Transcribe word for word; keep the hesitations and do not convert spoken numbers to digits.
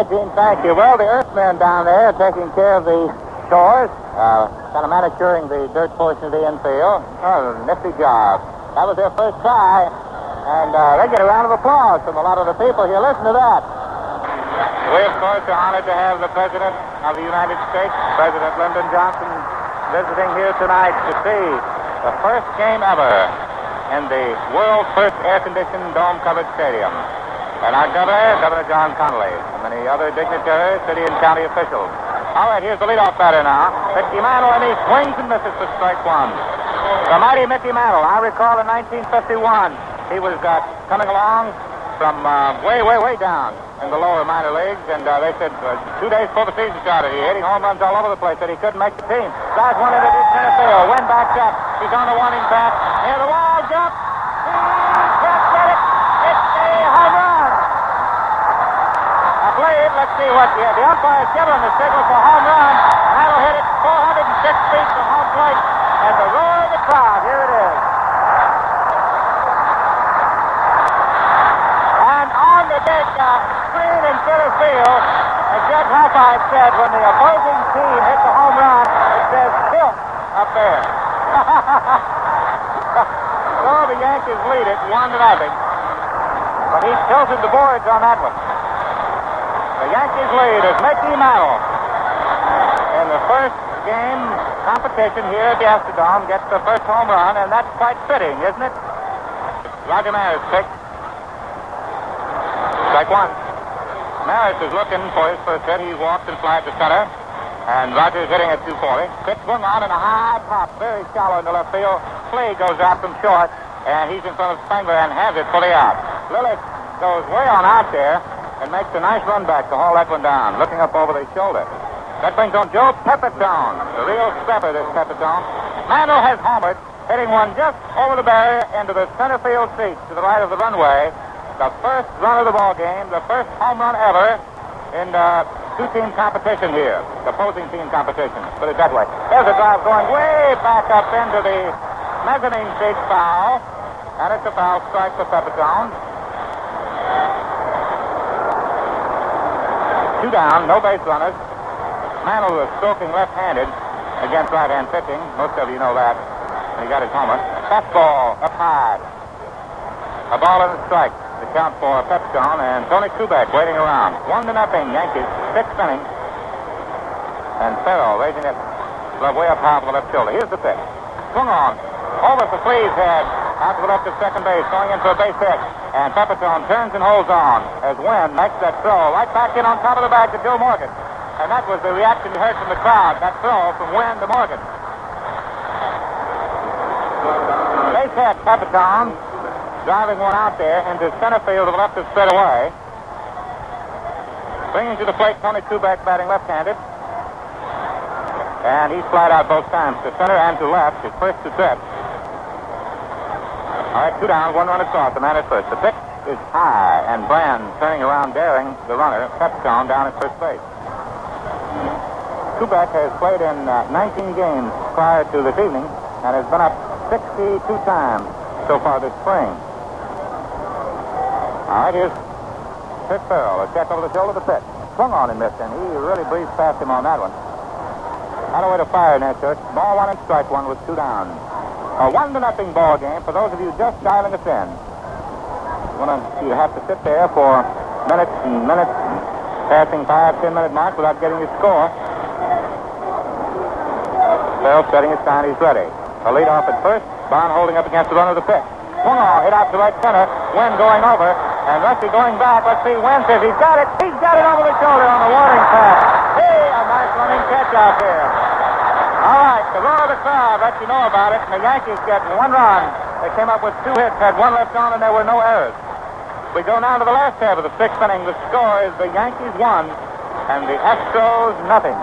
right, Gene, thank you. Well, the Earthmen down there are taking care of the shores, uh, kind of manicuring the dirt portion of the infield. Oh, nifty job. That was their first try, and uh, they get a round of applause from a lot of the people here. Listen to that. We, of course, are honored to have the President of the United States, President Lyndon Johnson, visiting here tonight to see the first game ever in the world's first air-conditioned, dome-covered stadium. And our governor, Governor John Connolly, and many other dignitaries, city and county officials. All right, here's the leadoff batter now. Mickey Mantle, and he swings and misses for strike one. The mighty Mickey Mantle. I recall in nineteen fifty-one, he was uh, coming along from uh, way, way, way down in the lower minor leagues, and uh, they said uh, two days before the season started, he hitting home runs all over the place, that he couldn't make the team. Drives one into deep center field. Wynn backs up. He's on the warning track. Near the wall, jump. He can't get it. It's a home run. I played. Let's see what the, the umpire's given the signal for home run. That'll hit it four hundred six feet from home plate, and the roar of the crowd. Here it is. And on the big uh, screen in center field, as Judge Hopkins said, when the opposing team hit the home run, it says "Tilt" up there. So the Yankees lead it one to nothing, but he tilted the boards on that one. The Yankees lead as Mickey Mantle in the first game competition here at the Astrodome gets the first home run, and that's quite fitting, isn't it? Roger Maris pick. Strike one. Maris is looking for his first hit. He walks and flies to center, and Roger's hitting at two forty. Pitch swung on and a high pop, very shallow in the left field. Clay goes out from short, and he's in front of Spangler and has it fully out. Lillis goes way on out there and makes a nice run back to haul that one down, looking up over his shoulder. That brings on Joe Pepitone, the real stepper, this Pepitone. Mantle has homered, hitting one just over the barrier into the center field seat to the right of the runway. The first run of the ball game, the first home run ever in uh, two-team competition here, the opposing team competition. Put it that way. There's a drive going way back up into the mezzanine seat, foul, and it's a foul strike for Pepitone. Two down, no base runners. Mantle was stroking left-handed against right-hand pitching. Most of you know that. And he got his homer. Fastball up high. A ball and a strike. The count for Pepitone and Tony Kubek waiting around. One to nothing, Yankees. Sixth inning. And Farrell raising it glove way up high for the left shoulder. Here's the pitch. Swung on. Over for Flea's head. Out to the left of second base. Going in for a base hit. And Pepitone turns and holds on as Wynn makes that throw right back in on top of the bag to Joe Morgan. And that was the reaction you heard from the crowd, that throw from Wynn to Morgan. Base hit, Pepitone, driving one out there into center field to the left of straight away. Bringing to the plate, Tony Kubek batting left-handed. And he's flied out both times, to center and to left, his first to trip. All right, two down, one run across, the man at first. The pitch is high, and Brand turning around, daring the runner, Pepitone, down at first base. Kubek has played in uh, nineteen games prior to this evening and has been up sixty-two times so far this spring. All right, here's Chris Farrell. A check over the shoulder, the pitch. Swung on and missed, and he really breezed past him on that one. Not a way to fire in there, sir. Ball one and strike one with two down. A one to nothing ball game for those of you just dialing us in. You have to sit there for minutes and minutes, passing five, ten minute mark without getting your score. Farrell setting his sign, he's ready. A lead off at first. Bond holding up against the run of the pitch. Swung on, hit out to right center. Wynn going over, and Rusty going back. Let's see, Wynn says he's got it. He's got it over the shoulder on the warning track. Hey, a nice running catch out there. All right, the roar of the crowd lets you know about it, and the Yankees get one run. They came up with two hits, had one left on, and there were no errors. We go now to the last half of the sixth inning. The score is the Yankees one, and the Astros nothing.